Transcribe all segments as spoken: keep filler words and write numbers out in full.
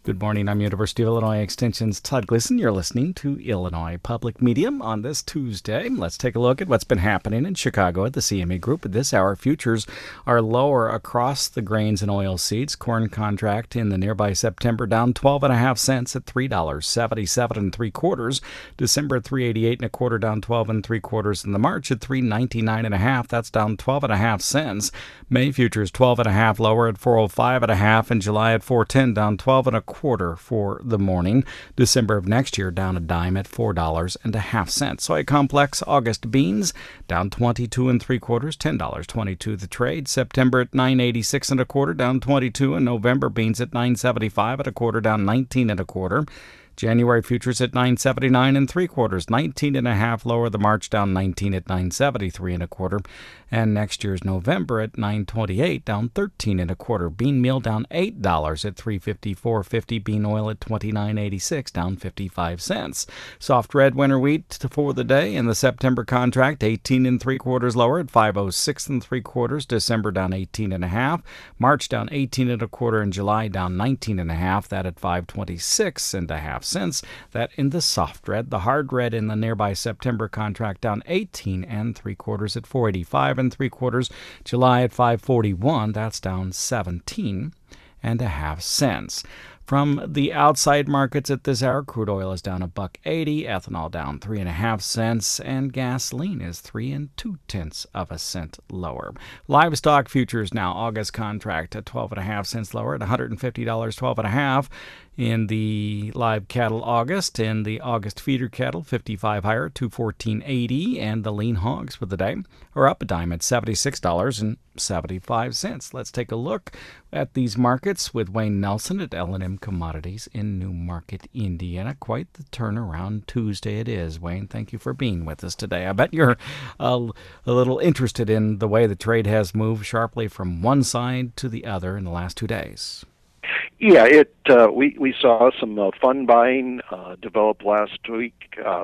Good morning. I'm University of Illinois Extension's Todd Gleason. You're listening to Illinois Public Media on this Tuesday. Let's take a look at what's been happening in Chicago at the C M E Group. At this hour, futures are lower across the grains and oil seeds. Corn contract in the nearby September down twelve and a half cents at three dollars seventy-seven and three quarters. December at three eighty-eight and a quarter, down twelve and three quarters. In the March at three ninety-nine and a half. That's down twelve and a half cents. May futures twelve and a half lower at four oh five and a half. In July at four ten, down twelve and a quarter for the morning. December of next year down a dime at four dollars and a half cents. Soy complex August beans down twenty-two and three quarters, ten dollars twenty-two the trade. September at nine eighty-six and a quarter, down twenty-two, and November beans at nine seventy-five and a quarter, down nineteen and a quarter. January futures at nine seventy-nine and three quarters, nineteen and a half lower. The March down nineteen at nine seventy-three and a quarter, and next year's November at nine twenty-eight, down thirteen and a quarter. Bean meal down eight dollars at three fifty-four fifty. Bean oil at twenty-nine eighty-six, down fifty-five cents. Soft red winter wheat for the day in the September contract eighteen and three quarters lower at five oh six and three quarters. December down eighteen and a half. March down eighteen and a quarter, and July down nineteen and a half. That at five twenty-six and a half cents. That in the soft red. The hard red in the nearby September contract down eighteen and three quarters at four eighty-five and three quarters. July at five forty-one. That's down seventeen and a half cents. From the outside markets at this hour, crude oil is down a buck eighty, ethanol down three and a half cents, and gasoline is three and two tenths of a cent lower. Livestock futures now, August contract at twelve and a half cents lower at one hundred fifty dollars, twelve and a half. In the live cattle August, in the August feeder cattle, fifty-five higher, two fourteen eighty, and the lean hogs for the day are up a dime at seventy-six dollars and seventy-five cents. Let's take a look at these markets with Wayne Nelson at L and M Commodities in Newmarket, Indiana. Quite the turnaround Tuesday it is. Wayne, thank you for being with us today. I bet you're uh, a little interested in the way the trade has moved sharply from one side to the other in the last two days. Yeah, it. Uh, we we saw some uh, fund buying uh, develop last week. Uh,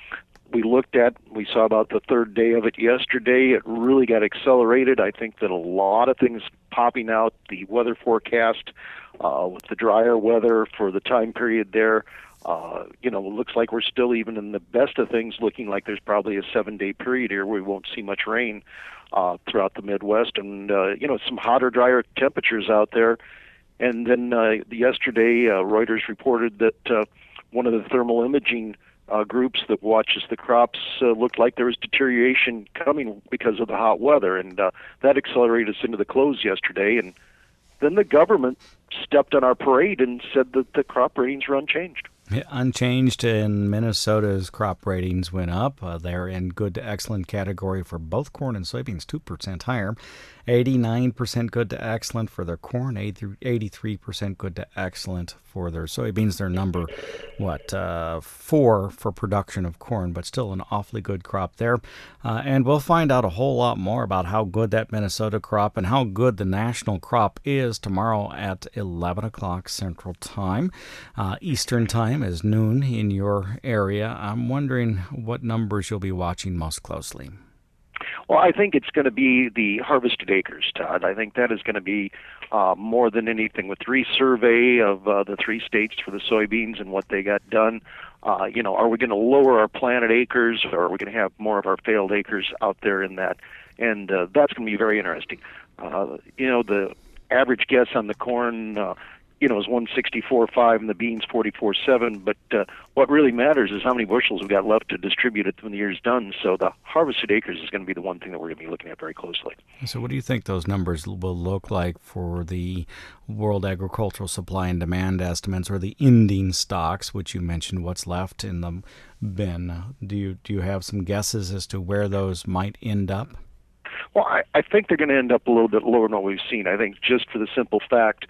we looked at, we saw about the third day of it yesterday. It really got accelerated. I think that a lot of things popping out. The weather forecast uh, with the drier weather for the time period there. Uh, you know, it looks like we're still, even in the best of things, looking like there's probably a seven-day period here where we won't see much rain uh, throughout the Midwest, and uh, you know, some hotter, drier temperatures out there. And then uh, yesterday, uh, Reuters reported that uh, one of the thermal imaging uh, groups that watches the crops uh, looked like there was deterioration coming because of the hot weather, and uh, that accelerated us into the close yesterday. And then the government stepped on our parade and said that the crop ratings were unchanged. Yeah, unchanged, and Minnesota's crop ratings went up. Uh, they're in good to excellent category for both corn and soybeans, two percent higher. eighty-nine percent good to excellent for their corn, eighty-three percent good to excellent for their soybeans. Their number, what, uh, four for production of corn, but still an awfully good crop there. Uh, and we'll find out a whole lot more about how good that Minnesota crop and how good the national crop is tomorrow at eleven o'clock Central Time. Uh, Eastern Time is noon in your area. I'm wondering what numbers you'll be watching most closely. Well, I think it's going to be the harvested acres, Todd. I think that is going to be uh, more than anything with resurvey of uh, the three states for the soybeans and what they got done. Uh, you know, are we going to lower our planted acres, or are we going to have more of our failed acres out there in that? And uh, that's going to be very interesting. Uh, you know, the average guess on the corn, uh, you know, is one sixty-four point five and the beans forty-four point seven. But uh, what really matters is how many bushels we've got left to distribute it when the year's done. So the harvested acres is going to be the one thing that we're going to be looking at very closely. So what do you think those numbers will look like for the World Agricultural Supply and Demand estimates, or the ending stocks, which you mentioned what's left in the bin? Do you, do you have some guesses as to where those might end up? Well, I, I think they're going to end up a little bit lower than what we've seen. I think just for the simple fact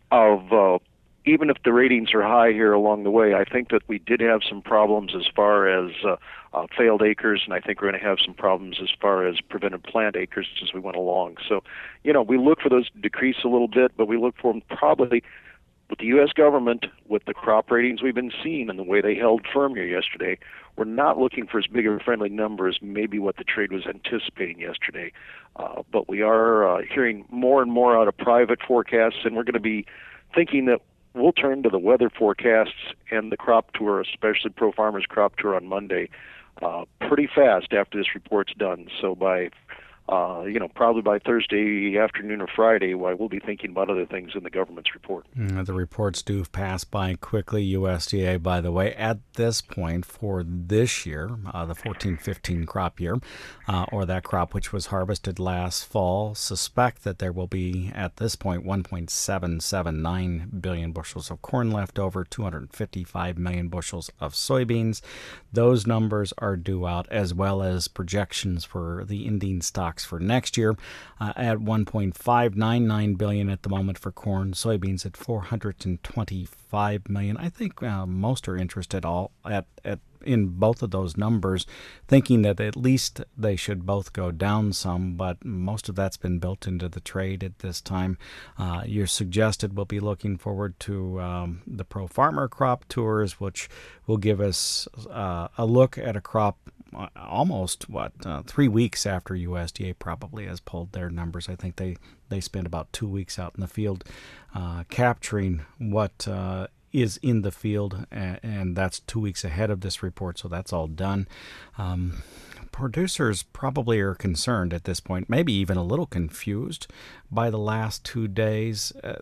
of uh, even if the ratings are high here along the way, I think that we did have some problems as far as uh, uh, failed acres, and I think we're going to have some problems as far as prevented plant acres as we went along. So, you know, we look for those to decrease a little bit, but we look for them probably with the U S government, with the crop ratings we've been seeing and the way they held firm here yesterday. We're not looking for as big of a friendly number as maybe what the trade was anticipating yesterday. Uh, but we are uh, hearing more and more out of private forecasts, and we're going to be thinking that we'll turn to the weather forecasts and the crop tour, especially Pro Farmers Crop Tour on Monday, uh, pretty fast after this report's done. So by Uh, you know, probably by Thursday afternoon or Friday, well, we'll be thinking about other things in the government's report. Mm, the reports do pass by quickly. U S D A, by the way, at this point for this year, uh, the fourteen fifteen crop year, uh, or that crop which was harvested last fall, suspect that there will be, at this point, one point seven seven nine billion bushels of corn left over, two hundred fifty-five million bushels of soybeans. Those numbers are due out, as well as projections for the ending stocks for next year uh, at one point five nine nine billion at the moment for corn, soybeans at four hundred twenty-five million. I think uh, most are interested all at, at in both of those numbers, thinking that at least they should both go down some, but most of that's been built into the trade at this time. Uh, you're suggested we'll be looking forward to um, the Pro Farmer Crop Tours, which will give us uh, a look at a crop almost, what, uh, three weeks after U S D A probably has pulled their numbers. I think they, they spent about two weeks out in the field uh, capturing what uh, is in the field, and, and that's two weeks ahead of this report, so that's all done. Um, producers probably are concerned at this point, maybe even a little confused by the last two days. Uh,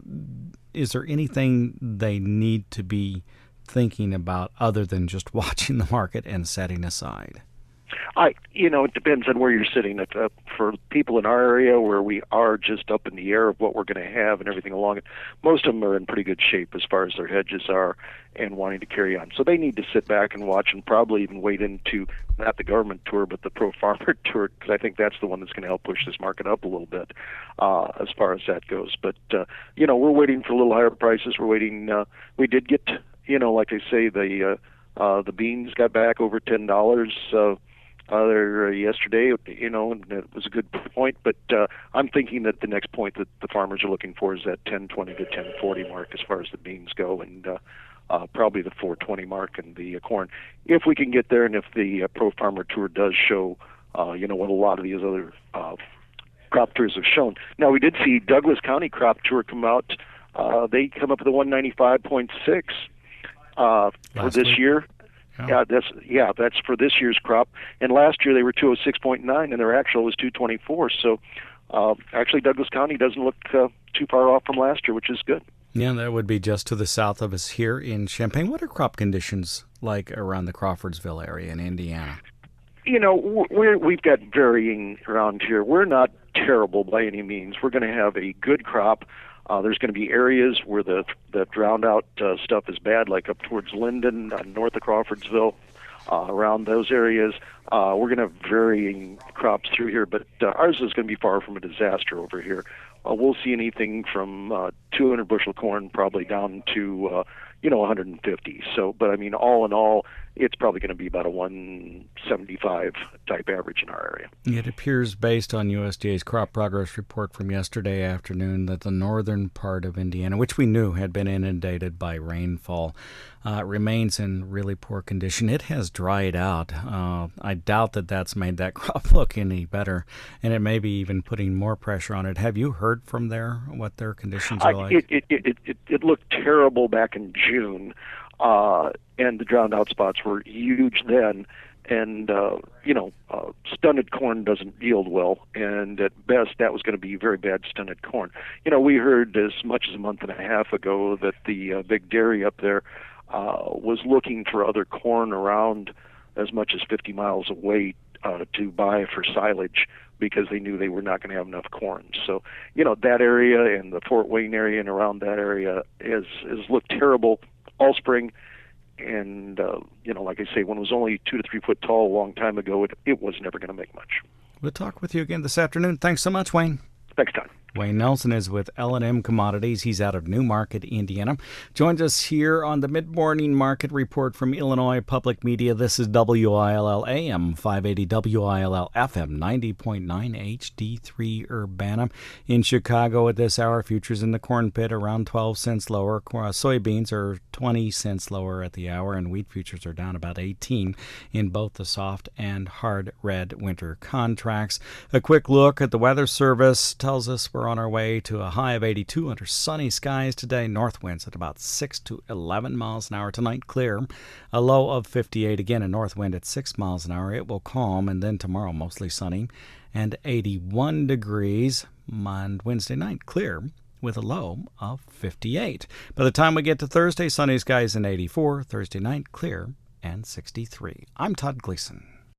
is there anything they need to be thinking about other than just watching the market and setting aside? I, you know, it depends on where you're sitting. If, uh, for people in our area where we are just up in the air of what we're going to have and everything along it, most of them are in pretty good shape as far as their hedges are and wanting to carry on. So they need to sit back and watch and probably even wait into not the government tour but the Pro Farmer Tour, because I think that's the one that's going to help push this market up a little bit uh, as far as that goes. But, uh, you know, we're waiting for a little higher prices. We're waiting. Uh, we did get, you know, like I say, the uh, uh, the beans got back over ten dollars. Uh, Uh, there uh, yesterday, you know, and it was a good point. But uh, I'm thinking that the next point that the farmers are looking for is that ten twenty to ten forty mark as far as the beans go, and uh, uh, probably the four twenty mark and the uh, corn. If we can get there, and if the uh, Pro Farmer Tour does show, uh, you know, what a lot of these other uh, crop tours have shown. Now, we did see Douglas County Crop Tour come out. Uh, they come up with a one ninety-five point six uh, for this week. year. Yeah, that's yeah, that's for this year's crop. And last year they were two oh six point nine, and their actual was two twenty-four. So uh, actually, Douglas County doesn't look uh, too far off from last year, which is good. Yeah, that would be just to the south of us here in Champaign. What are crop conditions like around the Crawfordsville area in Indiana? You know, we're, we've got varying around here. We're not terrible by any means. We're going to have a good crop. Uh, there's going to be areas where the the drowned out uh, stuff is bad, like up towards Linden, uh, north of Crawfordsville, uh, around those areas. Uh, we're going to have varying crops through here, but uh, ours is going to be far from a disaster over here. Uh, we'll see anything from uh, two hundred bushel corn probably down to, uh, you know, one hundred fifty. So, but I mean, all in all, it's probably going to be about a one seventy-five type average in our area. It appears, based on U S D A's crop progress report from yesterday afternoon, that the northern part of Indiana, which we knew had been inundated by rainfall, uh, remains in really poor condition. It has dried out. Uh, I doubt that that's made that crop look any better, and it may be even putting more pressure on it. Have you heard from there what their conditions are uh, like? It, it, it, it, it looked terrible back in June. Uh, and the drowned out spots were huge then, and uh, you know, uh, stunted corn doesn't yield well, and at best that was going to be very bad stunted corn. You know, we heard as much as a month and a half ago that the uh, big dairy up there uh, was looking for other corn around as much as fifty miles away uh, to buy for silage, because they knew they were not going to have enough corn. So, you know, that area and the Fort Wayne area and around that area has has looked terrible all spring. And, uh, you know, like I say, when it was only two to three foot tall a long time ago, it, it was never going to make much. We'll talk with you again this afternoon. Thanks so much, Wayne. Thanks, Don. Wayne Nelson is with L and M Commodities. He's out of Newmarket, Indiana. Joins us here on the Mid-Morning Market Report from Illinois Public Media. This is W I L L A M five eighty, W I L L F M ninety point nine H D three Urbana. In Chicago at this hour, futures in the corn pit around twelve cents lower. Soybeans are twenty cents lower at the hour, and wheat futures are down about eighteen in both the soft and hard red winter contracts. A quick look at the Weather Service tells us we're We're on our way to a high of eighty-two under sunny skies today. North winds at about six to eleven miles an hour tonight, clear. A low of fifty-eight, again a north wind at six miles an hour. It will calm, and then tomorrow mostly sunny and eighty-one degrees. On Wednesday night, clear with a low of fifty-eight. By the time we get to Thursday, sunny skies and eighty-four. Thursday night, clear and sixty-three. I'm Todd Gleason.